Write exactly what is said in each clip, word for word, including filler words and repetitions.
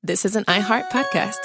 this is an iHeart podcast.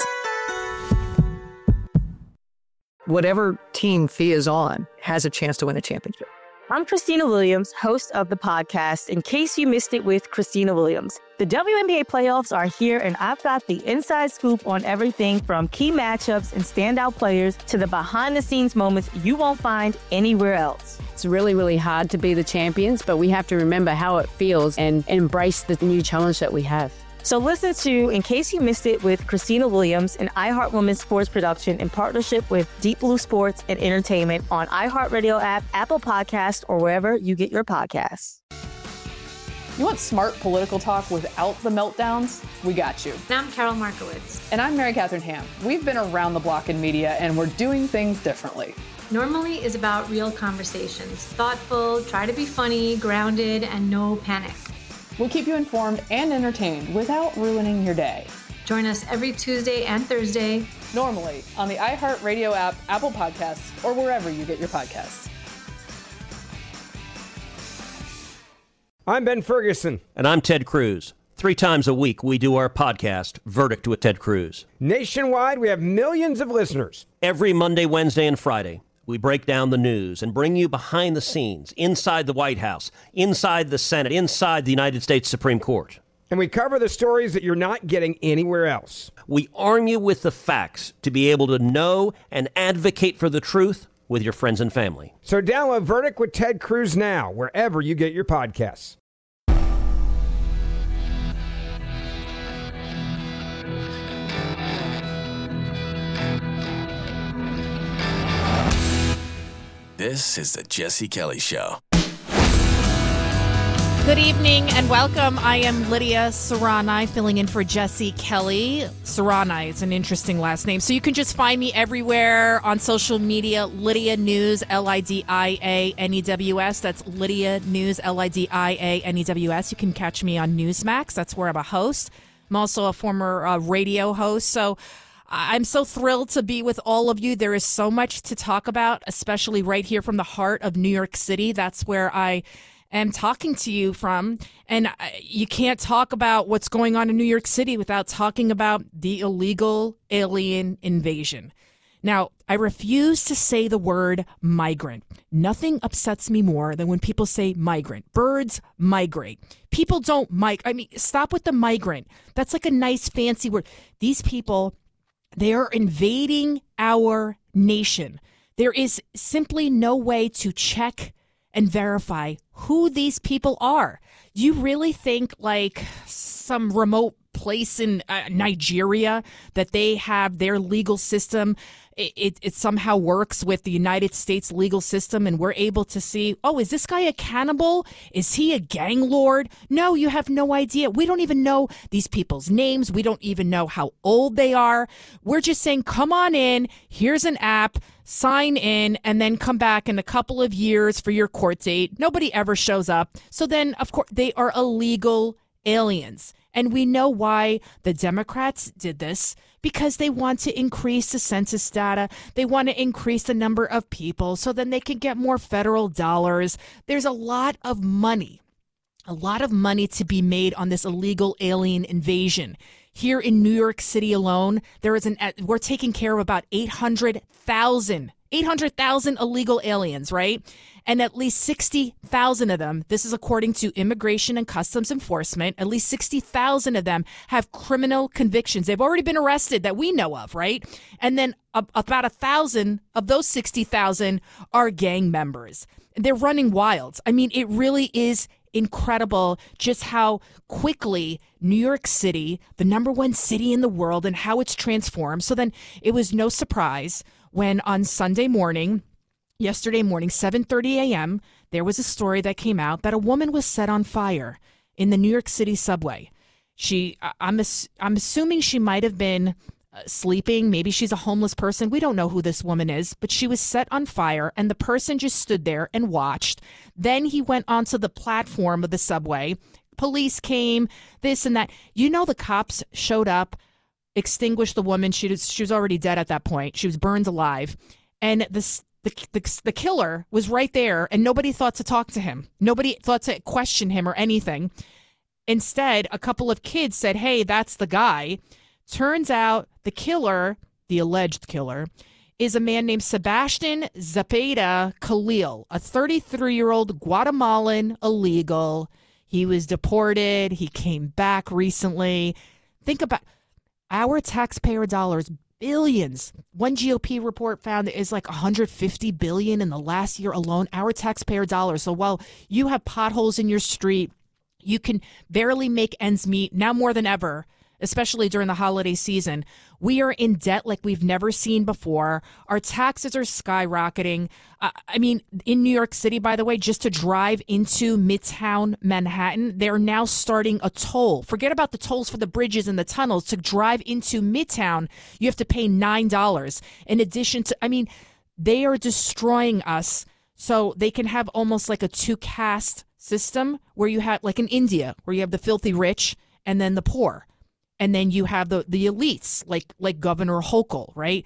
Whatever team Thea is on has a chance to win a championship. I'm Christina Williams, host of the podcast, In Case You Missed It with Christina Williams. The W N B A playoffs are here, and I've got the inside scoop on everything from key matchups and standout players to the behind-the-scenes moments you won't find anywhere else. It's really, really hard to be the champions, but we have to remember how it feels and embrace the new challenge that we have. So listen to In Case You Missed It with Christina Williams, an iHeart Women's Sports production in partnership with Deep Blue Sports and Entertainment on iHeartRadio app, Apple Podcasts, or wherever you get your podcasts. You want smart political talk without the meltdowns? We got you. And I'm Carol Markowitz. And I'm Mary Catherine Ham. We've been around the block in media, and we're doing things differently. Normally is about real conversations. Thoughtful, try to be funny, grounded, and no panic. We'll keep you informed and entertained without ruining your day. Join us every Tuesday and Thursday. Normally on the iHeartRadio app, Apple Podcasts, or wherever you get your podcasts. I'm Ben Ferguson. And I'm Ted Cruz. Three times a week, we do our podcast, Verdict with Ted Cruz. Nationwide, we have millions of listeners. Every Monday, Wednesday, and Friday, we break down the news and bring you behind the scenes, inside the White House, inside the Senate, inside the United States Supreme Court. And we cover the stories that you're not getting anywhere else. We arm you with the facts to be able to know and advocate for the truth with your friends and family. So download Verdict with Ted Cruz now, wherever you get your podcasts. This is the Jesse Kelly Show. Good evening and welcome. I am Lydia Serrani, filling in for Jesse Kelly. Serrani is an interesting last name. So you can just find me everywhere on social media. Lydia News, L I D I A N E W S. That's Lydia News, L I D I A N E W S. You can catch me on Newsmax. That's where I'm a host. I'm also a former uh, radio host. So I'm so thrilled to be with all of you. There is so much to talk about, especially right here from the heart of New York City. That's where I am talking to you from. And you can't talk about what's going on in New York City without talking about the illegal alien invasion. Now, I refuse to say the word migrant. Nothing upsets me more than when people say migrant. Birds migrate. People don't migrate. I mean, stop with the migrant. That's like a nice fancy word. These people, they are invading our nation. There is simply no way to check and verify who these people are. You really think like some remote place in uh, Nigeria that they have their legal system, it, it, it somehow works with the United States legal system and we're able to see, oh, is this guy a cannibal? Is he a gang lord? No, you have no idea. We don't even know these people's names. We don't even know how old they are. We're just saying, come on in. Here's an app. Sign in and then come back in a couple of years for your court date. Nobody ever shows up. So then, of course, they are illegal aliens. And we know why the Democrats did this, because they want to increase the census data. They want to increase the number of people so then they can get more federal dollars. There's a lot of money, a lot of money to be made on this illegal alien invasion. Here in New York City alone, there is an we're taking care of about eight hundred thousand eight hundred thousand illegal aliens, right? And at least sixty thousand of them, this is according to Immigration and Customs Enforcement, at least sixty thousand of them have criminal convictions. They've already been arrested that we know of, right? And then a, about a thousand of those sixty thousand are gang members. They're running wild. I mean, it really is incredible just how quickly New York City, the number one city in the world, and how it's transformed. So then it was no surprise when on Sunday morning, yesterday morning, seven thirty a.m., there was a story that came out that a woman was set on fire in the New York City subway. She, I'm, I'm assuming she might have been uh, sleeping. Maybe she's a homeless person. We don't know who this woman is, but she was set on fire and the person just stood there and watched. Then he went onto the platform of the subway. Police came, this and that. You know, the cops showed up, extinguished the woman. She was, she was already dead at that point. She was burned alive. And this, the, the, the killer was right there and nobody thought to talk to him. Nobody thought to question him or anything. Instead, a couple of kids said, hey, that's the guy. Turns out the killer, the alleged killer, is a man named Sebastian Zapata Khalil, a thirty-three-year-old Guatemalan illegal. He was deported. He came back recently. Think about our taxpayer dollars, billions. One G O P report found it is like one hundred fifty billion dollars in the last year alone, our taxpayer dollars. So while you have potholes in your street, you can barely make ends meet now more than ever, especially during the holiday season. We are in debt like we've never seen before. Our taxes are skyrocketing. Uh, I mean, in New York City, by the way, just to drive into Midtown Manhattan, they're now starting a toll. Forget about the tolls for the bridges and the tunnels. To drive into Midtown, you have to pay nine dollars. In addition to, I mean, they are destroying us so they can have almost like a two-caste system where you have, like in India, where you have the filthy rich and then the poor. And then you have the, the elites, like like Governor Hochul, right?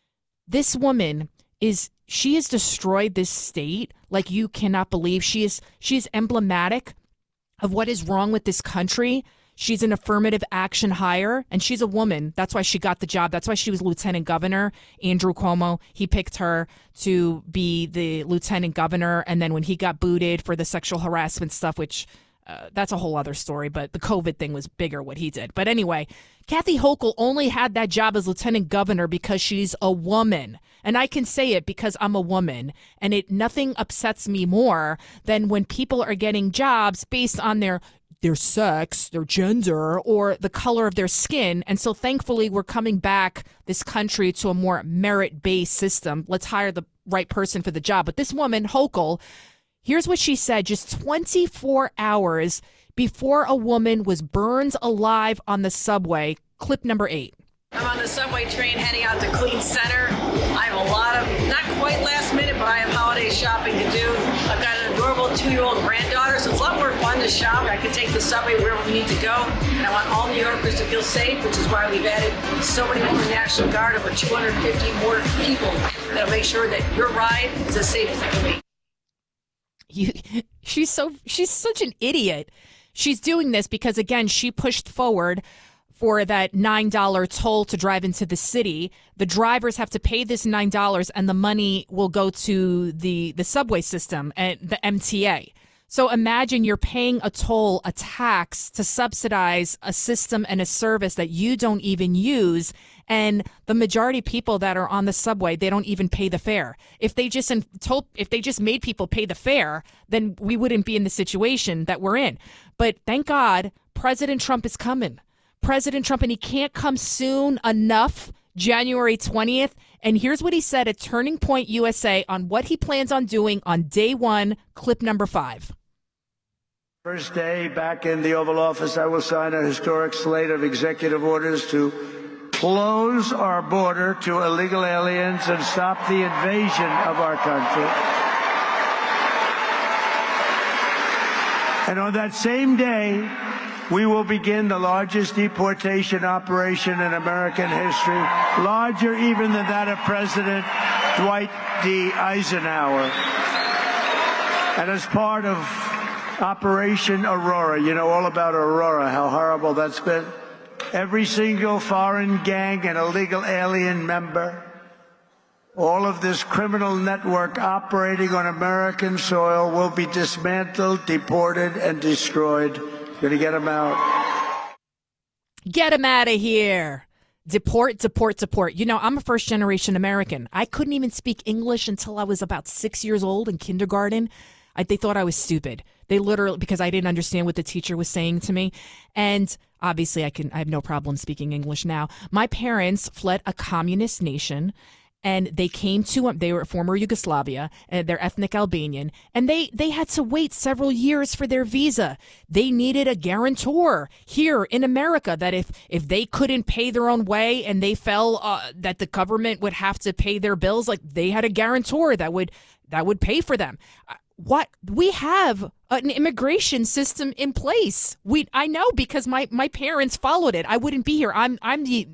This woman is, she has destroyed this state like you cannot believe. She is she is emblematic of what is wrong with this country. She's an affirmative action hire, and she's a woman. That's why she got the job. That's why she was lieutenant governor. Andrew Cuomo, he picked her to be the lieutenant governor. And then when he got booted for the sexual harassment stuff, which... Uh, that's a whole other story, but the COVID thing was bigger, what he did. But anyway, Kathy Hochul only had that job as lieutenant governor because she's a woman. And I can say it because I'm a woman. And it nothing upsets me more than when people are getting jobs based on their their sex, their gender, or the color of their skin. And so thankfully, we're coming back, this country, to a more merit-based system. Let's hire the right person for the job. But this woman, Hochul, here's what she said just twenty-four hours before a woman was burned alive on the subway. Clip number eight. I'm on the subway train heading out to Queens Center. I have a lot of, not quite last minute, but I have holiday shopping to do. I've got an adorable two-year-old granddaughter, so it's a lot more fun to shop. I can take the subway wherever we need to go. And I want all New Yorkers to feel safe, which is why we've added so many more National Guard, over two hundred fifty more people that'll make sure that your ride is as safe as it can be. You, she's so she's such an idiot. She's doing this because, again, she pushed forward for that nine dollars toll to drive into the city. The drivers have to pay this nine dollars, and the money will go to the, the subway system and the M T A. So imagine you're paying a toll, a tax, to subsidize a system and a service that you don't even use. And the majority of people that are on the subway, they don't even pay the fare. If they just told, if they just made people pay the fare, then we wouldn't be in the situation that we're in. But thank God, President Trump is coming. President Trump, and he can't come soon enough, January twentieth. And here's what he said at Turning Point U S A on what he plans on doing on day one, clip number five. First day back in the Oval Office, I will sign a historic slate of executive orders to close our border to illegal aliens and stop the invasion of our country. And on that same day, we will begin the largest deportation operation in American history, larger even than that of President Dwight D. Eisenhower. And as part of Operation Aurora, you know all about Aurora, how horrible that's been. Every single foreign gang and illegal alien member, all of this criminal network operating on American soil will be dismantled, deported, and destroyed. Going to get them out. Get them out of here. Deport, deport, deport. You know, I'm a first-generation American. I couldn't even speak English until I was about six years old in kindergarten. I, they thought I was stupid. They literally, because I didn't understand what the teacher was saying to me. And obviously, I can. I have no problem speaking English now. My parents fled a communist nation, and they came to, they were former Yugoslavia, and they're ethnic Albanian, and they, they had to wait several years for their visa. They needed a guarantor here in America that if, if they couldn't pay their own way and they fell, uh, that the government would have to pay their bills, like they had a guarantor that would, that would pay for them. What we have an immigration system in place. We I know because my, my parents followed it. I wouldn't be here. I'm I'm the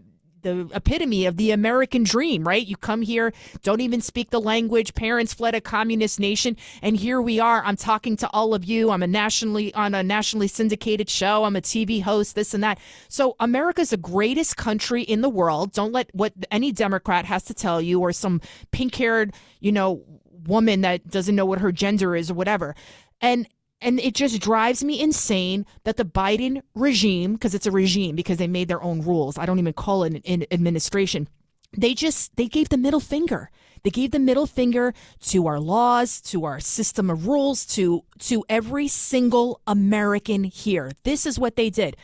the epitome of the American dream, right? You come here, don't even speak the language. Parents fled a communist nation, and here we are. I'm talking to all of you. I'm a nationally on a nationally syndicated show. I'm a T V host, this and that. So America's the greatest country in the world. Don't let what any Democrat has to tell you, or some pink-haired, you know, woman that doesn't know what her gender is or whatever. And And it just drives me insane that the Biden regime, because it's a regime, because they made their own rules. I don't even call it an administration. They just, they gave the middle finger. They gave the middle finger to our laws, to our system of rules, to, to every single American here. This is what they did.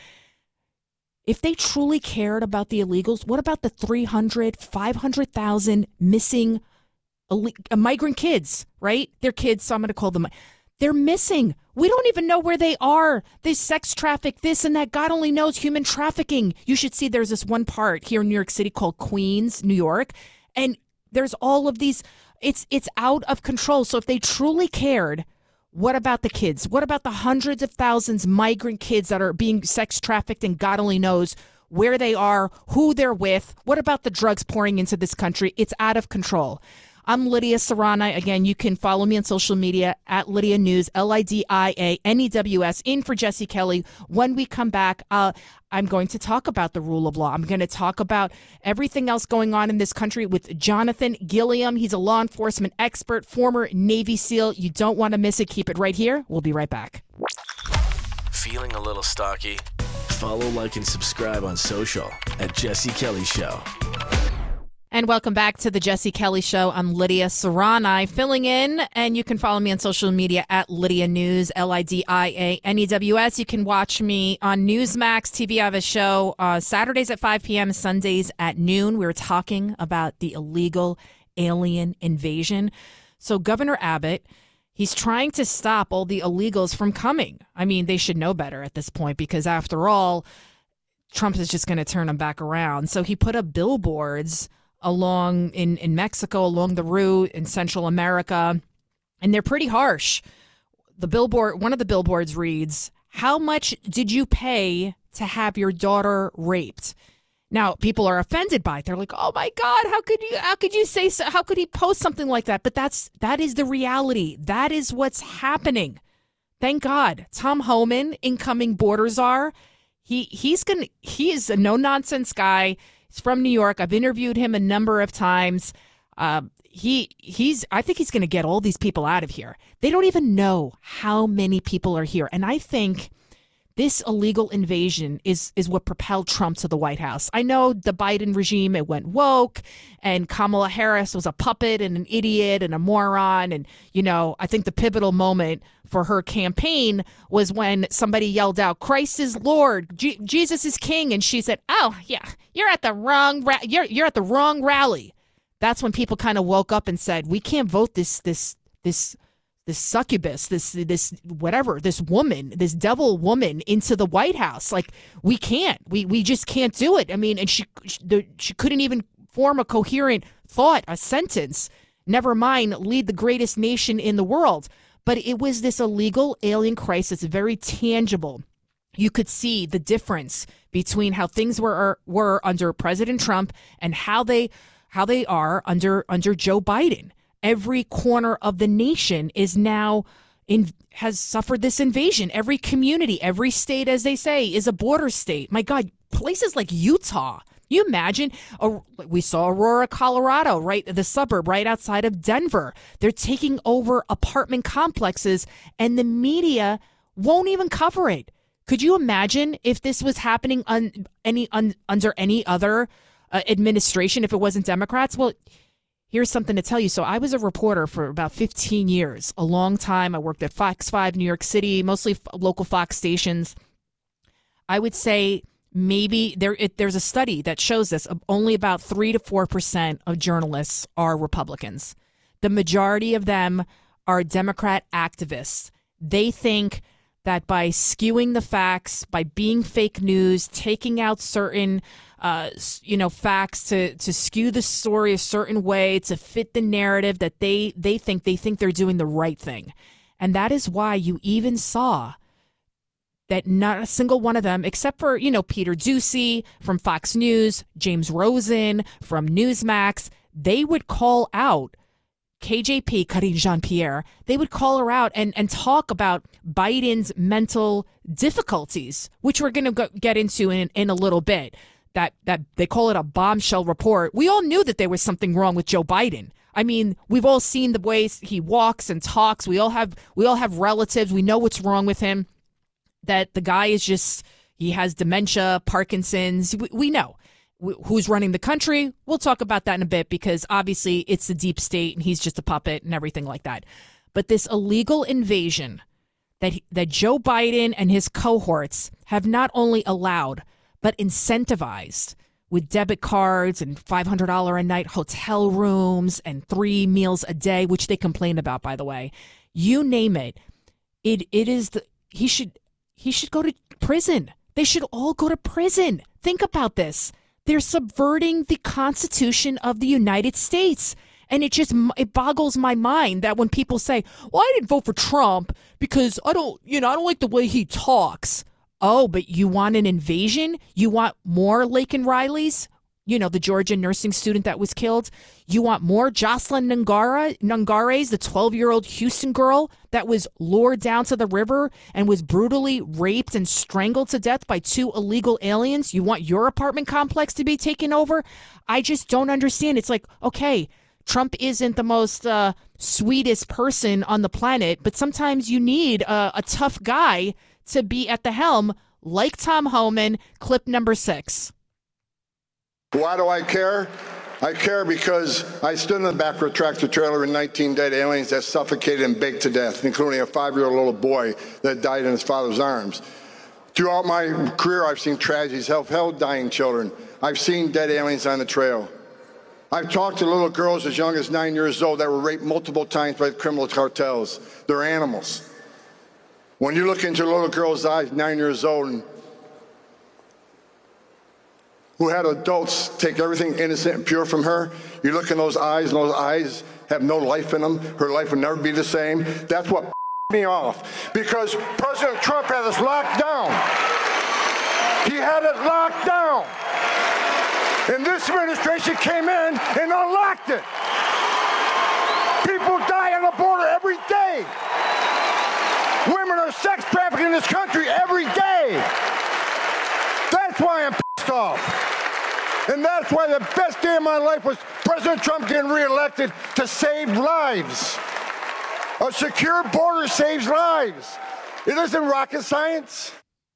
If they truly cared about the illegals, what about the three hundred, five hundred thousand missing migrant kids, right? They're kids, so I'm going to call them. They're missing. We don't even know where they are. They sex traffic, this and that. God only knows, human trafficking. You should see there's this one part here in New York City called Queens, New York. And there's all of these. It's it's out of control. So if they truly cared, what about the kids? What about the hundreds of thousands migrant kids that are being sex trafficked and God only knows where they are, who they're with? What about the drugs pouring into this country? It's out of control. I'm Lydia Serrani. Again, you can follow me on social media at Lydia News, L I D I A N E W S, in for Jesse Kelly. When we come back, uh, I'm going to talk about the rule of law. I'm going to talk about everything else going on in this country with Jonathan Gilliam. He's a law enforcement expert, former Navy SEAL. You don't want to miss it. Keep it right here. We'll be right back. Feeling a little stocky? Follow, like, and subscribe on social at Jesse Kelly Show. And welcome back to the Jesse Kelly Show. I'm Lydia Serrani filling in, and you can follow me on social media at Lydia News, L I D I A N E W S. You can watch me on Newsmax T V. I have a show uh, Saturdays at five p.m., Sundays at noon. We were talking about the illegal alien invasion. So Governor Abbott, he's trying to stop all the illegals from coming. I mean, they should know better at this point, because after all, Trump is just going to turn them back around. So he put up billboards along in, in Mexico, along the route in Central America, and they're pretty harsh. The billboard, one of the billboards reads, "How much did you pay to have your daughter raped?" Now, people are offended by it. They're like, "Oh my God, how could you, how could you say so? How could he post something like that?" But that's, that is the reality. That is what's happening. Thank God. Tom Homan, incoming border czar, he, he's going to, he is a no nonsense guy. He's from New York. I've interviewed him a number of times. Uh, he he's. I think he's going to get all these people out of here. They don't even know how many people are here. And I think this illegal invasion is is what propelled Trump to the White House. I know the Biden regime, it went woke, and Kamala Harris was a puppet and an idiot and a moron. And, you know, I think the pivotal moment for her campaign was when somebody yelled out, "Christ is Lord, G- Jesus is King," and she said, "Oh yeah, you're at the wrong ra- you're you're at the wrong rally." That's when people kind of woke up and said, "We can't vote this this this this succubus, this this whatever, this woman, this devil woman into the White House. Like, we can't, we we just can't do it." I mean, and she she, she couldn't even form a coherent thought, a sentence. Never mind lead the greatest nation in the world. But it was this illegal alien crisis, very tangible. You could see the difference between how things were were under President Trump and how they how they are under under Joe Biden. Every corner of the nation is now in has suffered this invasion. Every community, every state, as they say, is a border state. My God, places like Utah. You imagine, uh, we saw Aurora, Colorado, right, the suburb right outside of Denver. They're taking over apartment complexes, and the media won't even cover it. Could you imagine if this was happening on any un, under any other uh, administration, if it wasn't Democrats? Well, here's something to tell you. So I was a reporter for about fifteen years, a long time. I worked at Fox five, New York City, mostly f- local Fox stations. I would say maybe there it, there's a study that shows this. Only about three to four percent of journalists are Republicans. The majority of them are Democrat activists. They think that by skewing the facts, by being fake news, taking out certain uh, you know, facts to, to skew the story a certain way, to fit the narrative that they, they think they think they're doing the right thing. And that is why you even saw that not a single one of them, except for, you know, Peter Doocy from Fox News, James Rosen from Newsmax, they would call out K J P, Karine Jean-Pierre, they would call her out and, and talk about Biden's mental difficulties, which we're going to get into in, in a little bit. That that they call it a bombshell report. We all knew that there was something wrong with Joe Biden. I mean, we've all seen the ways he walks and talks. We all have we all have relatives. We know what's wrong with him. That the guy is just, he has dementia, Parkinson's. We, we know. Who's running the country? We'll talk about that in a bit, because obviously it's the deep state and he's just a puppet and everything like that. But this illegal invasion that that Joe Biden and his cohorts have not only allowed, but incentivized with debit cards and five hundred dollars a night hotel rooms and three meals a day, which they complain about, by the way. You name it. It it is the he should he should go to prison. They should all go to prison. Think about this. They're subverting the Constitution of the United States. And it just, it boggles my mind that when people say, well, I didn't vote for Trump because I don't, you know, I don't like the way he talks. Oh, but you want an invasion? You want more Laken Rileys? You know, the Georgia nursing student that was killed. You want more Jocelyn Nungara, Nungares, the twelve-year-old Houston girl that was lured down to the river and was brutally raped and strangled to death by two illegal aliens? You want your apartment complex to be taken over? I just don't understand. It's like, okay, Trump isn't the most uh, sweetest person on the planet, but sometimes you need a, a tough guy to be at the helm, like Tom Homan, clip number six. Why do I care? I care because I stood in the back of a tractor trailer with nineteen dead aliens that suffocated and baked to death, including a five-year-old little boy that died in his father's arms. Throughout my career, I've seen tragedies, I've held dying children. I've seen dead aliens on the trail. I've talked to little girls as young as nine years old that were raped multiple times by criminal cartels. They're animals. When you look into a little girl's eyes, nine years old, and who had adults take everything innocent and pure from her, you look in those eyes, and those eyes have no life in them. Her life would never be the same. That's what me off, because President Trump had us locked down. He had it locked down. And this administration came in and unlocked it. People die on the border every day. Women are sex trafficked in this country every day. That's why I'm pissed off. And that's why the best day of my life was President Trump getting reelected to save lives. A secure border saves lives. It isn't rocket science.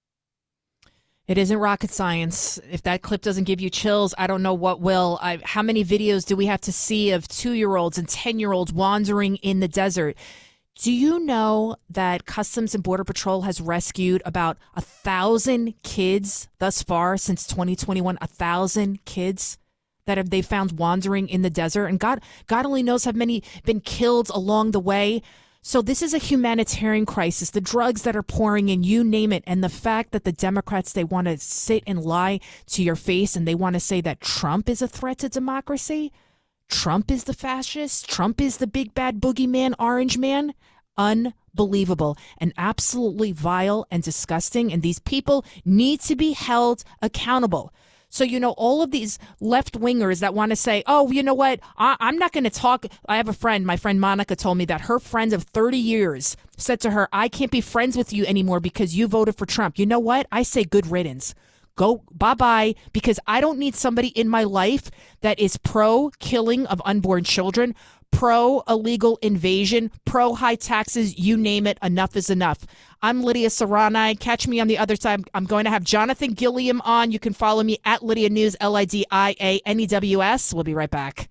It isn't rocket science. If that clip doesn't give you chills, I don't know what will. I, how many videos do we have to see of two-year-olds and ten-year-olds wandering in the desert? Do you know that Customs and Border Patrol has rescued about a thousand kids thus far since twenty twenty-one? A thousand kids that have they found wandering in the desert, and God, God only knows how many been killed along the way. So this is a humanitarian crisis. The drugs that are pouring in, you name it, and the fact that the Democrats, they want to sit and lie to your face, and they want to say that Trump is a threat to democracy. Trump is the fascist. Trump is the big bad boogeyman, orange man. Unbelievable and absolutely vile and disgusting. And these people need to be held accountable. So, you know, all of these left wingers that want to say, oh, you know what, I- I'm not going to talk. I have a friend, my friend Monica told me that her friend of thirty years said to her, I can't be friends with you anymore because you voted for Trump. You know what? I say good riddance. Go bye-bye, because I don't need somebody in my life that is pro-killing of unborn children, pro-illegal invasion, pro-high taxes, you name it, enough is enough. I'm Lydia Serrani. Catch me on the other side. I'm going to have Jonathan Gilliam on. You can follow me at Lydia News, L I D I A N E W S. We'll be right back.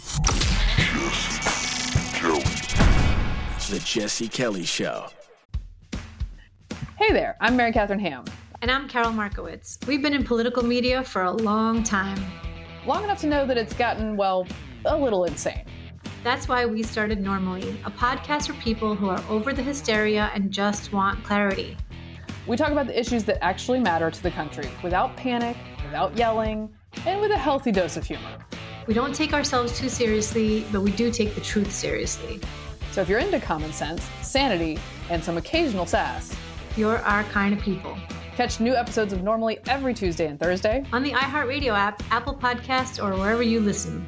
The Jesse Kelly Show. Hey there, I'm Mary Catherine Ham. And I'm Carol Markowitz. We've been in political media for a long time. Long enough to know that it's gotten, well, a little insane. That's why we started Normally, a podcast for people who are over the hysteria and just want clarity. We talk about the issues that actually matter to the country without panic, without yelling, and with a healthy dose of humor. We don't take ourselves too seriously, but we do take the truth seriously. So if you're into common sense, sanity, and some occasional sass, You're our kind of people. Catch new episodes of Normally every Tuesday and Thursday on the iHeartRadio app, Apple Podcasts, or wherever you listen.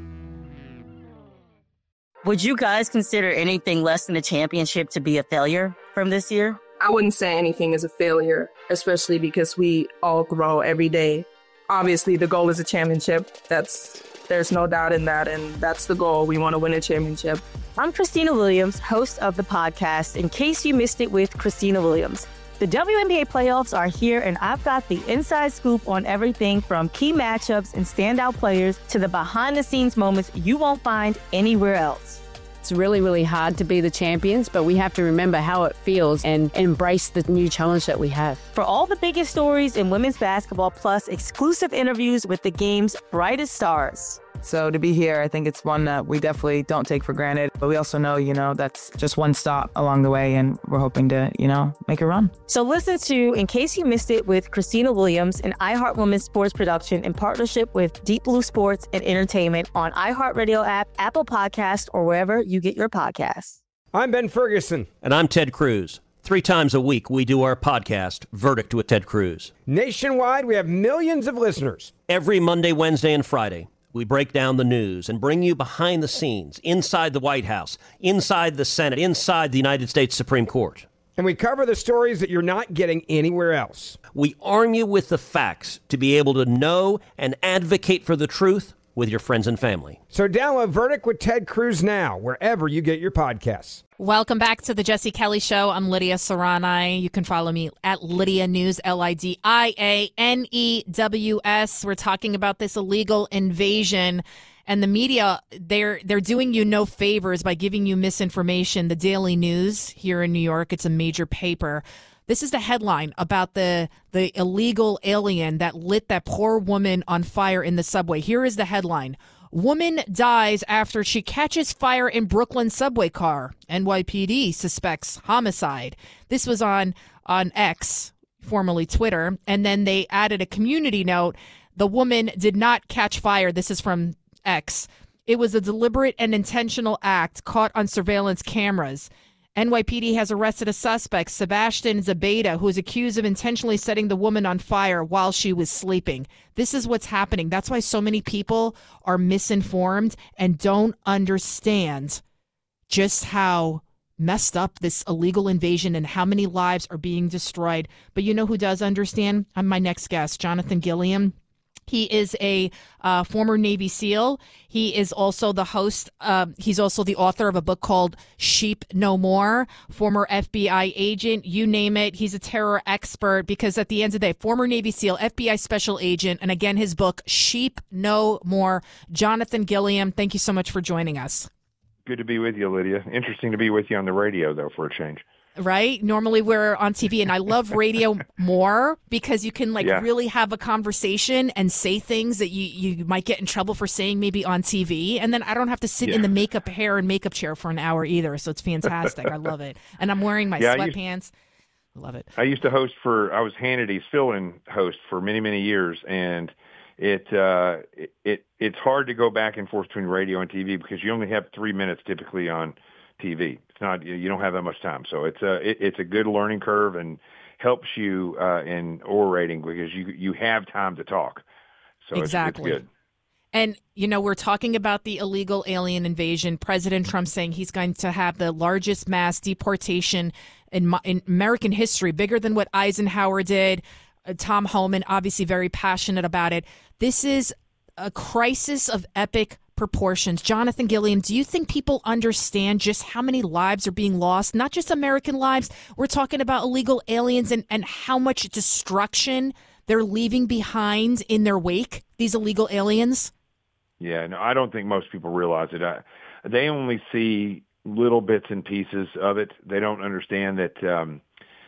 Would you guys consider anything less than a championship to be a failure from this year? I wouldn't say anything is a failure, especially because we all grow every day. Obviously, the goal is a championship. That's there's no doubt in that, and that's the goal. We want to win a championship. I'm Christina Williams, host of the podcast, In Case You Missed It with Christina Williams. The W N B A playoffs are here, and I've got the inside scoop on everything from key matchups and standout players to the behind-the-scenes moments you won't find anywhere else. It's really, really hard to be the champions, but we have to remember how it feels and embrace the new challenge that we have. For all the biggest stories in women's basketball, plus exclusive interviews with the game's brightest stars. So to be here, I think it's one that we definitely don't take for granted. But we also know, you know, that's just one stop along the way, and we're hoping to, you know, make a run. So listen to In Case You Missed It with Christina Williams, an iHeart Women's sports production in partnership with Deep Blue Sports and Entertainment on iHeartRadio app, Apple Podcasts, or wherever you get your podcasts. I'm Ben Ferguson. And I'm Ted Cruz. Three times a week, we do our podcast, Verdict with Ted Cruz. Nationwide, we have millions of listeners. Every Monday, Wednesday, and Friday, we break down the news and bring you behind the scenes, inside the White House, inside the Senate, inside the United States Supreme Court. And we cover the stories that you're not getting anywhere else. We arm you with the facts to be able to know and advocate for the truth with your friends and family. So download Verdict with Ted Cruz now, wherever you get your podcasts. Welcome back to the Jesse Kelly Show. I'm Lydia Serrani. You can follow me at Lydia News, L I D I A N E W S. We're talking about this illegal invasion, and the media, they're they're doing you no favors by giving you misinformation. The Daily News here in New York, it's a major paper. This is the headline about the the illegal alien that lit that poor woman on fire in the subway. Here is the headline. Woman dies after she catches fire in Brooklyn subway car. N Y P D suspects homicide. This was on, on X, formerly Twitter, and then they added a community note. The woman did not catch fire. This is from X. It was a deliberate and intentional act caught on surveillance cameras. N Y P D has arrested a suspect, Sebastian Zabeda, who is accused of intentionally setting the woman on fire while she was sleeping. This is what's happening. That's why so many people are misinformed and don't understand just how messed up this illegal invasion and how many lives are being destroyed. But you know who does understand? I'm my next guest, Jonathan Gilliam. He is a uh, former Navy SEAL. He is also the host. Uh, he's also the author of a book called Sheep No More, former F B I agent, you name it. He's a terror expert because at the end of the day, former Navy SEAL, F B I special agent, and again, his book, Sheep No More. Jonathan Gilliam, thank you so much for joining us. Good to be with you, Lydia. Interesting to be with you on the radio, though, for a change. Right? Normally we're on T V, and I love radio more because you can like yeah. really have a conversation and say things that you, you might get in trouble for saying maybe on T V. And then I don't have to sit yeah. in the makeup, hair, and makeup chair for an hour either. So it's fantastic. I love it. And I'm wearing my yeah, sweatpants. I used, I love it. I used to host for, I was Hannity's fill-in host for many, many years. And it, uh, it, it it's hard to go back and forth between radio and T V because you only have three minutes typically on T V. It's not, you don't have that much time. So it's a, it, it's a good learning curve and helps you uh, in orating because you, you have time to talk. So exactly. it's, it's good. And, you know, we're talking about the illegal alien invasion. President Trump saying he's going to have the largest mass deportation in, in American history, bigger than what Eisenhower did. Uh, Tom Homan, obviously very passionate about it. This is a crisis of epic proportions. Jonathan Gilliam, do you think people understand just how many lives are being lost? Not just American lives. We're talking about illegal aliens and, and how much destruction they're leaving behind in their wake, these illegal aliens. Yeah, no, I don't think most people realize it. I, they only see little bits and pieces of it. They don't understand that. Um,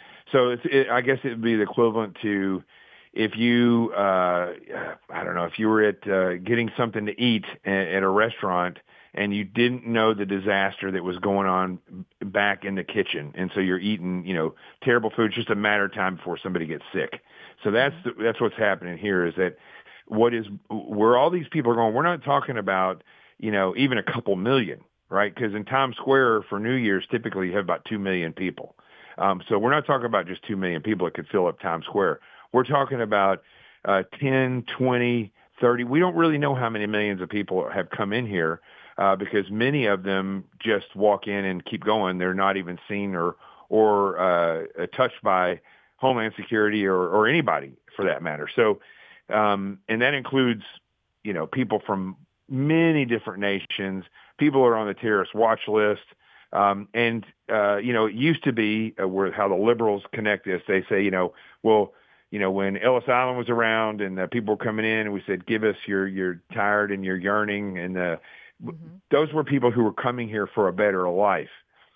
so it's, it, I guess it would be the equivalent to if you, uh, I don't know, if you were at uh, getting something to eat at, at a restaurant and you didn't know the disaster that was going on back in the kitchen, and so you're eating, you know, terrible food. It's just a matter of time before somebody gets sick. So that's the, that's what's happening here. Is that what is where all these people are going? We're not talking about, you know, even a couple million, right? Because in Times Square for New Year's, typically you have about two million people. Um, so we're not talking about just two million people that could fill up Times Square. We're talking about uh, ten, twenty, thirty. We don't really know how many millions of people have come in here uh, because many of them just walk in and keep going. They're not even seen or or uh, touched by Homeland Security or, or anybody for that matter. So, um, and that includes, you know, people from many different nations, people who are on the terrorist watch list. Um, and, uh, you know, it used to be uh, where how the liberals connect this. They say, you know, well, you know, when Ellis Island was around and uh, people were coming in and we said, give us your, you're tired and you're yearning. And uh, mm-hmm. those were people who were coming here for a better life.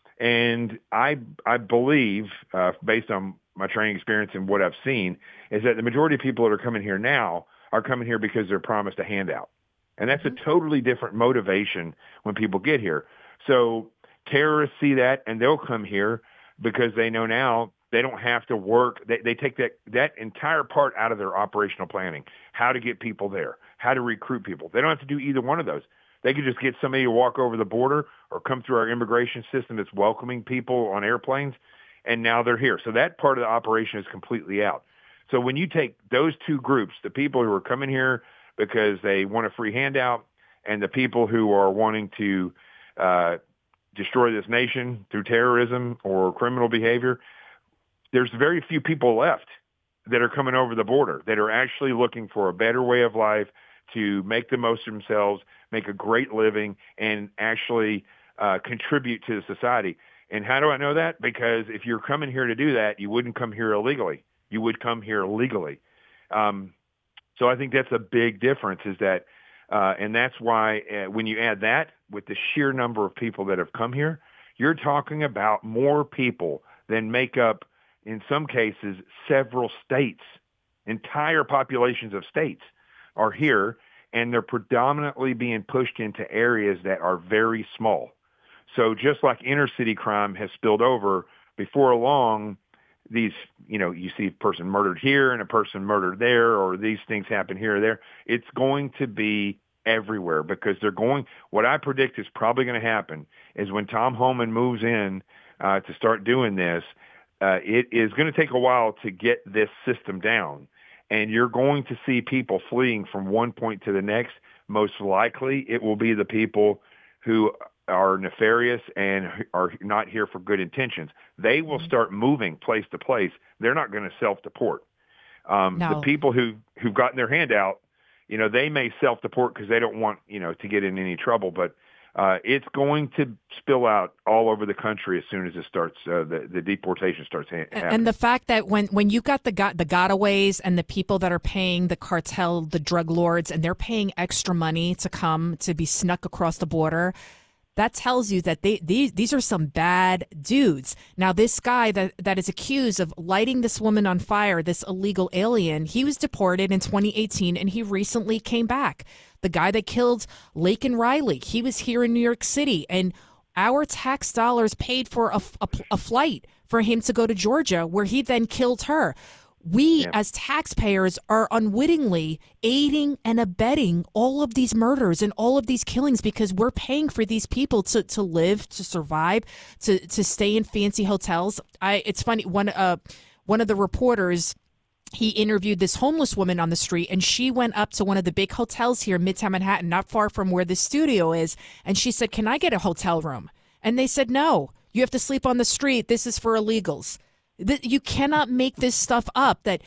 And I, I believe, uh, based on my training experience and what I've seen, is that the majority of people that are coming here now are coming here because they're promised a handout. And that's mm-hmm. a totally different motivation when people get here. So terrorists see that and they'll come here because they know now they don't have to work. They, they take that, that entire part out of their operational planning, how to get people there, how to recruit people. They don't have to do either one of those. They could just get somebody to walk over the border or come through our immigration system that's welcoming people on airplanes, and now they're here. So that part of the operation is completely out. So when you take those two groups, the people who are coming here because they want a free handout and the people who are wanting to uh, destroy this nation through terrorism or criminal behavior, there's very few people left that are coming over the border that are actually looking for a better way of life, to make the most of themselves, make a great living, and actually uh, contribute to the society. And how do I know that? Because if you're coming here to do that, you wouldn't come here illegally. You would come here legally. Um, so I think that's a big difference is that, uh, and that's why uh, when you add that with the sheer number of people that have come here, you're talking about more people than make up, in some cases, several states, entire populations of states are here, and they're predominantly being pushed into areas that are very small. So just like inner city crime has spilled over, before long, these, you know, you see a person murdered here and a person murdered there, or these things happen here or there. It's going to be everywhere because they're going, what I predict is probably going to happen is when Tom Homan moves in uh, to start doing this, uh, it is going to take a while to get this system down. And you're going to see people fleeing from one point to the next. Most likely it will be the people who are nefarious and are not here for good intentions. They will start moving place to place. They're not going to self-deport. Um, no. The people who, who've gotten their hand out, you know, they may self-deport because they don't want, you know, to get in any trouble. But uh, it's going to spill out all over the country as soon as it starts, uh, the, the deportation starts ha- happening. And the fact that when, when you got the got the gotaways and the people that are paying the cartel, the drug lords, and they're paying extra money to come to be snuck across the border, that tells you that they these these are some bad dudes. Now, this guy that, that is accused of lighting this woman on fire, this illegal alien, he was deported in twenty eighteen and he recently came back. The guy that killed Laken Riley, he was here in New York City, and our tax dollars paid for a, a, a flight for him to go to Georgia, where he then killed her. We, yeah. as taxpayers, are unwittingly aiding and abetting all of these murders and all of these killings because we're paying for these people to, to live, to survive, to, to stay in fancy hotels. I it's funny, one uh one of the reporters, he interviewed this homeless woman on the street, and she went up to one of the big hotels here in Midtown Manhattan, not far from where the studio is, and she said, "Can I get a hotel room?" And they said, "No, you have to sleep on the street. This is for illegals." You cannot make this stuff up, that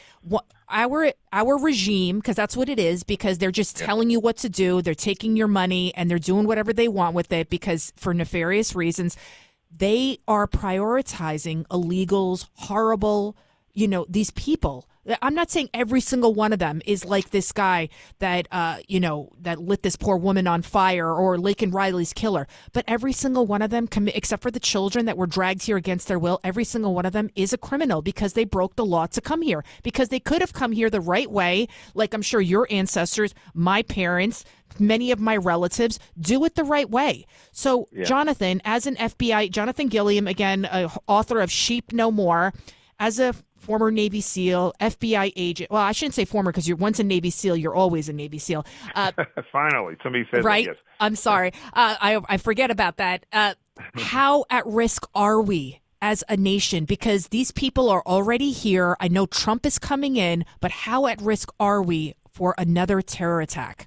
our our regime, because that's what it is, because they're just yeah. telling you what to do. They're taking your money and they're doing whatever they want with it because for nefarious reasons. They are prioritizing illegals, horrible, you know, these people. I'm not saying every single one of them is like this guy that, uh, you know, that lit this poor woman on fire or Laken Riley's killer. But every single one of them, commi- except for the children that were dragged here against their will, every single one of them is a criminal because they broke the law to come here. Because they could have come here the right way, like I'm sure your ancestors, my parents, many of my relatives do it the right way. So, yeah. Jonathan, as an F B I, Jonathan Gilliam, again, uh, author of Sheep No More, as a former Navy SEAL, F B I agent. Well, I shouldn't say former because you're once a Navy SEAL, you're always a Navy SEAL. Uh, Finally, somebody said right? that, yes. I'm sorry. Uh, I, I forget about that. Uh, how at risk are we as a nation? Because these people are already here. I know Trump is coming in, but how at risk are we for another terror attack?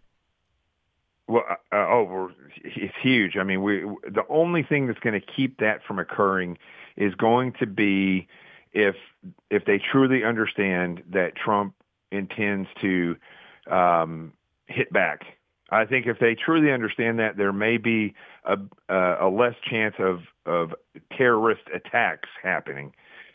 Well, uh, oh, it's huge. I mean, we the only thing that's going to keep that from occurring is going to be if if they truly understand that Trump intends to um, hit back. I think if they truly understand that, there may be a, a, a less chance of, of terrorist attacks happening.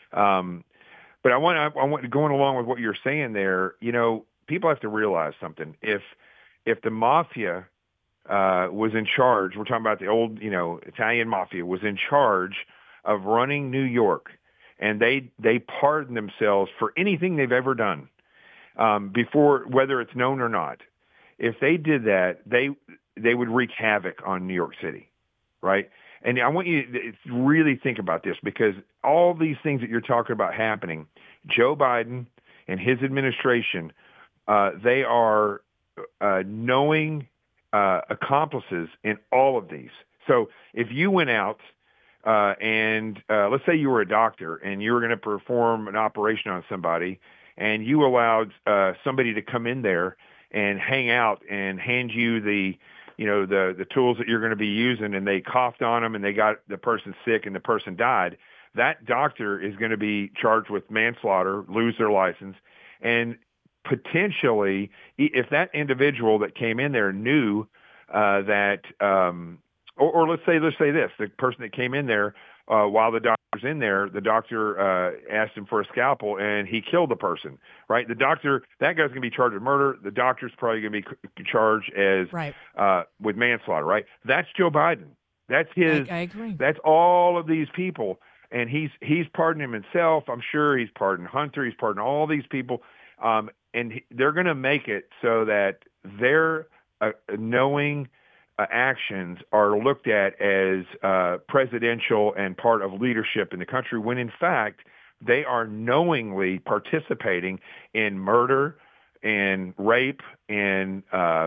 Um, but I want I want going along with what you're saying there. You know, people have to realize something. If if the mafia uh, was in charge, we're talking about the old, you know, Italian mafia was in charge of running New York, and they they pardon themselves for anything they've ever done um, before, whether it's known or not. If they did that, they they would wreak havoc on New York City, right? And I want you to really think about this, because all these things that you're talking about happening, Joe Biden and his administration, uh, they are uh, knowing uh, accomplices in all of these. So if you went out uh, and uh, let's say you were a doctor and you were going to perform an operation on somebody, and you allowed uh, somebody to come in there and hang out and hand you the, you know, the, the tools that you're going to be using, and they coughed on them and they got the person sick and the person died, that doctor is going to be charged with manslaughter, lose their license. And potentially, if that individual that came in there knew uh, that, um, or, or let's say, let's say this, the person that came in there uh, while the doctor was in there, the doctor uh, asked him for a scalpel and he killed the person, right? The doctor, that guy's going to be charged with murder. The doctor's probably going to be charged as right. uh, with manslaughter, right? That's Joe Biden. That's his. I, I agree. That's all of these people. And he's he's pardoned himself. I'm sure he's pardoned Hunter. He's pardoned all these people. Um, and he, they're going to make it so that their uh, knowing uh, actions are looked at as uh, presidential and part of leadership in the country, when in fact they are knowingly participating in murder and rape and uh,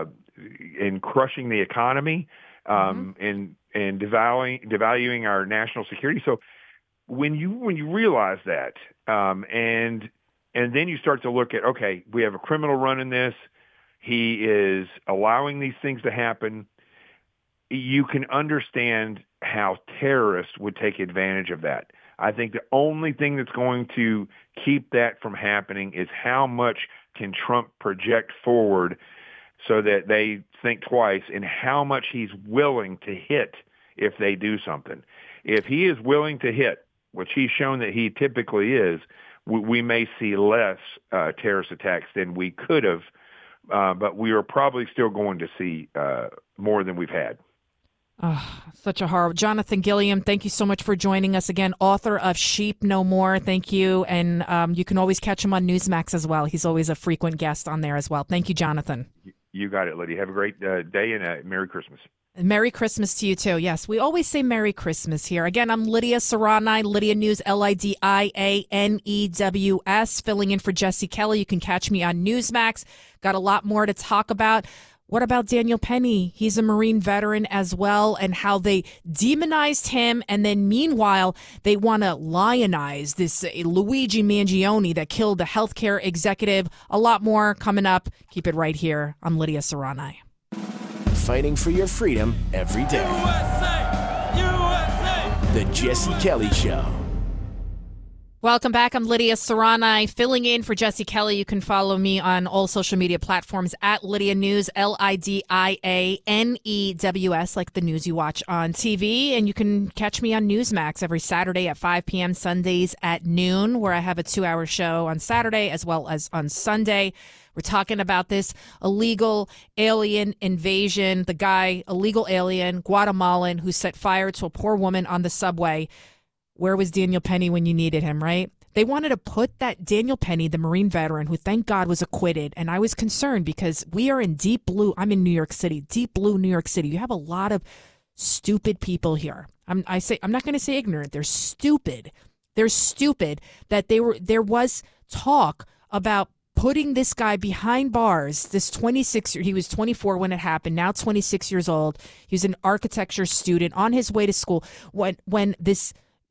in crushing the economy, um, mm-hmm. and and devaluing devaluing our national security. So when you when you realize that, um, and and then you start to look at, okay, we have a criminal running this. He is allowing these things to happen. You can understand how terrorists would take advantage of that. I think the only thing that's going to keep that from happening is how much can Trump project forward so that they think twice, and how much he's willing to hit if they do something. If he is willing to hit, which he's shown that he typically is, we, we may see less uh, terrorist attacks than we could have, uh, but we are probably still going to see uh, more than we've had. Oh, such a horror. Jonathan Gilliam, thank you so much for joining us again. Author of Sheep No More. Thank you. And um, you can always catch him on Newsmax as well. He's always a frequent guest on there as well. Thank you, Jonathan. You got it, Lydia. Have a great uh, day and a Merry Christmas. Merry Christmas to you, too. Yes, we always say Merry Christmas here. Again, I'm Lydia Serrani, Lydia News, L I D I A N E W S, filling in for Jesse Kelly. You can catch me on Newsmax. Got a lot more to talk about. What about Daniel Penny? He's a Marine veteran as well, and how they demonized him, and then meanwhile, they want to lionize this uh, Luigi Mangione that killed the healthcare executive. A lot more coming up. Keep it right here. I'm Lydia Serrani. Fighting for your freedom every day. U S A! U S A! The Jesse Kelly Show. Welcome back. I'm Lydia Serrani, filling in for Jesse Kelly. You can follow me on all social media platforms at Lydia News, L I D I A N E W S, like the news you watch on T V. And you can catch me on Newsmax every Saturday at five p.m., Sundays at noon, where I have a two-hour show on Saturday as well as on Sunday. We're talking about this illegal alien invasion, the guy, illegal alien, Guatemalan, who set fire to a poor woman on the subway. Where was Daniel Penny when you needed him, right? They wanted to put that Daniel Penny, the Marine veteran, who thank God was acquitted. And I was concerned because we are in deep blue. I'm in New York City, deep blue New York City. You have a lot of stupid people here. I'm, I say, I'm not going to say ignorant. They're stupid. They're stupid that they were, there was talk about putting this guy behind bars, this twenty-six, he was twenty-four when it happened, now twenty-six years old. He was an architecture student on his way to school when, when this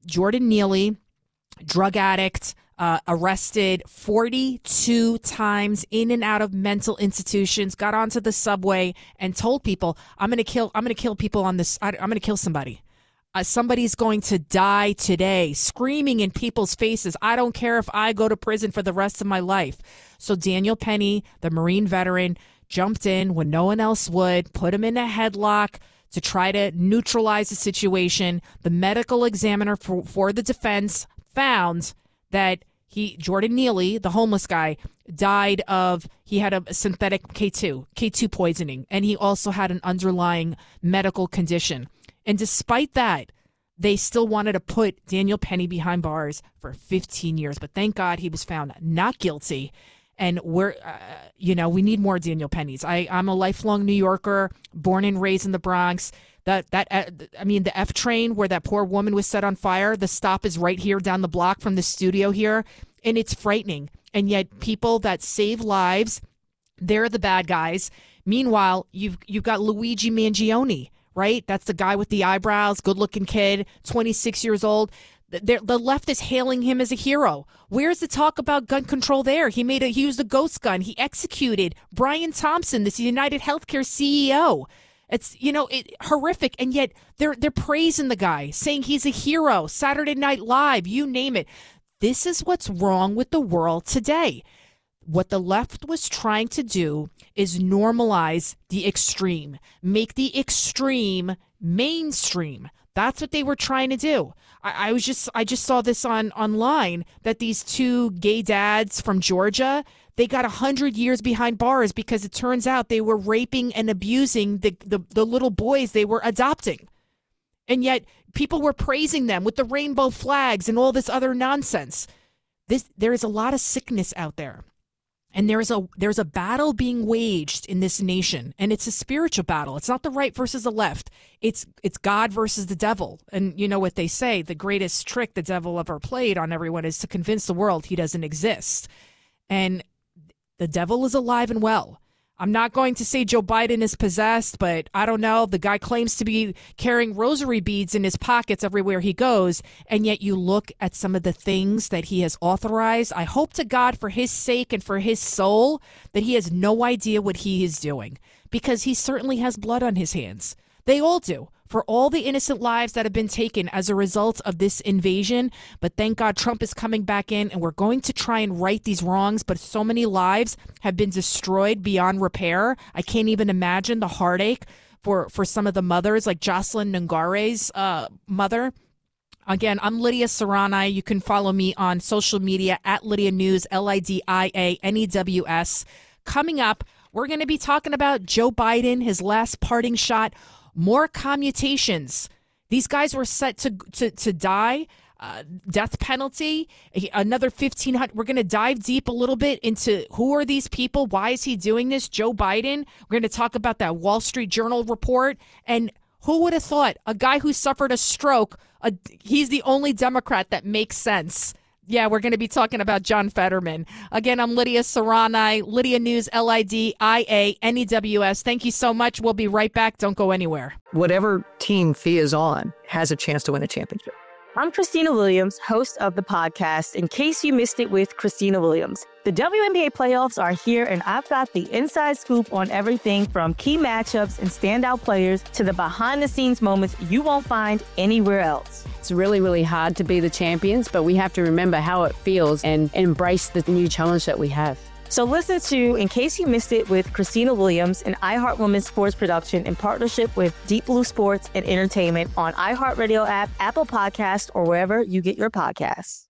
Jordan Neely, drug addict, uh, arrested forty-two times in and out of mental institutions, got onto the subway and told people, I'm going to kill, I'm going to kill people on this. I, I'm going to kill somebody. Uh, somebody's going to die today, screaming in people's faces. I don't care if I go to prison for the rest of my life. So Daniel Penny, the Marine veteran, jumped in when no one else would, put him in a headlock to try to neutralize the situation. The medical examiner for, for the defense found that he, Jordan Neely, the homeless guy, died of, he had a synthetic K two, K two poisoning, and he also had an underlying medical condition. And despite that, they still wanted to put Daniel Penny behind bars for fifteen years. But thank God he was found not guilty. And we're, uh, you know, we need more Daniel Pennys. I, I'm a lifelong New Yorker, born and raised in the Bronx. That, that, uh, I mean, the F train where that poor woman was set on fire, the stop is right here down the block from the studio here. And it's frightening. And yet people that save lives, they're the bad guys. Meanwhile, you've, you've got Luigi Mangione, right? That's the guy with the eyebrows, good-looking kid, twenty-six years old. The, the left is hailing him as a hero. Where's the talk about gun control there? He made a, he used a ghost gun. He executed Brian Thompson, this United Healthcare C E O. It's, you know, it, horrific. And yet they're, they're praising the guy, saying he's a hero. Saturday Night Live, you name it. This is what's wrong with the world today. What the left was trying to do is normalize the extreme, make the extreme mainstream. That's what they were trying to do. I, I was just, I just saw this on online that these two gay dads from Georgia, they got a hundred years behind bars because it turns out they were raping and abusing the, the, the little boys they were adopting. And yet people were praising them with the rainbow flags and all this other nonsense. This, there is a lot of sickness out there. And there's a there's a battle being waged in this nation, and it's a spiritual battle. It's not the right versus the left. It's it's God versus the devil. And you know what they say, the greatest trick the devil ever played on everyone is to convince the world he doesn't exist. And the devil is alive and well. I'm not going to say Joe Biden is possessed, but I don't know. The guy claims to be carrying rosary beads in his pockets everywhere he goes. And yet you look at some of the things that he has authorized. I hope to God for his sake and for his soul that he has no idea what he is doing, because he certainly has blood on his hands. They all do, for all the innocent lives that have been taken as a result of this invasion. But thank God Trump is coming back in, and we're going to try and right these wrongs. But so many lives have been destroyed beyond repair. I can't even imagine the heartache for, for some of the mothers, like Jocelyn Nungare's uh, mother. Again, I'm Lydia Serrani. You can follow me on social media at Lydia News, L I D I A N E W S. Coming up, we're going to be talking about Joe Biden, his last parting shot. More commutations. These guys were set to to, to die, uh, death penalty, another fifteen hundred. We're going to dive deep a little bit into who are these people? Why is he doing this? Joe Biden. We're going to talk about that Wall Street Journal report. And who would have thought a guy who suffered a stroke, a, he's the only Democrat that makes sense. Yeah, we're going to be talking about John Fetterman. Again, I'm Lydia Serrani, Lydia News, L I D I A N E W S. Thank you so much. We'll be right back. Don't go anywhere. Whatever team Fee is on has a chance to win a championship. I'm Christina Williams, host of the podcast, In Case You Missed It with Christina Williams. The W N B A playoffs are here, and I've got the inside scoop on everything from key matchups and standout players to the behind-the-scenes moments you won't find anywhere else. It's really, really hard to be the champions, but we have to remember how it feels and embrace the new challenge that we have. So listen to In Case You Missed It with Christina Williams, an iHeart Women's sports production in partnership with Deep Blue Sports and Entertainment on iHeartRadio app, Apple Podcasts, or wherever you get your podcasts.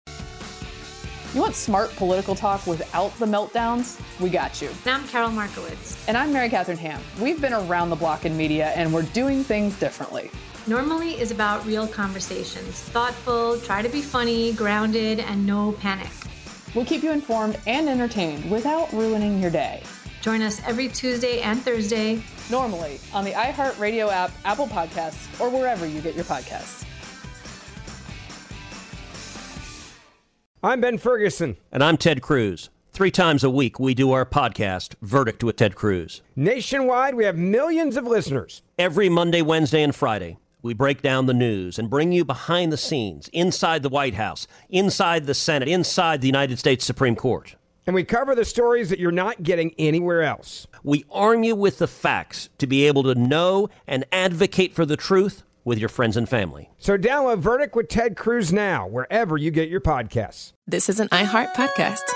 You want smart political talk without the meltdowns? We got you. And I'm Carol Markowitz. And I'm Mary Catherine Ham. We've been around the block in media, and we're doing things differently. Normally is about real conversations. Thoughtful, try to be funny, grounded, and no panic. We'll keep you informed and entertained without ruining your day. Join us every Tuesday and Thursday. Normally on the iHeartRadio app, Apple Podcasts, or wherever you get your podcasts. I'm Ben Ferguson. And I'm Ted Cruz. Three times a week, we do our podcast, Verdict with Ted Cruz. Nationwide, we have millions of listeners. Every Monday, Wednesday, and Friday, We break down the news and bring you behind the scenes, inside the White House, inside the Senate, inside the United States Supreme Court. And we cover the stories that you're not getting anywhere else. We arm you with the facts to be able to know and advocate for the truth with your friends and family. So download Verdict with Ted Cruz now, wherever you get your podcasts. This is an iHeart podcast.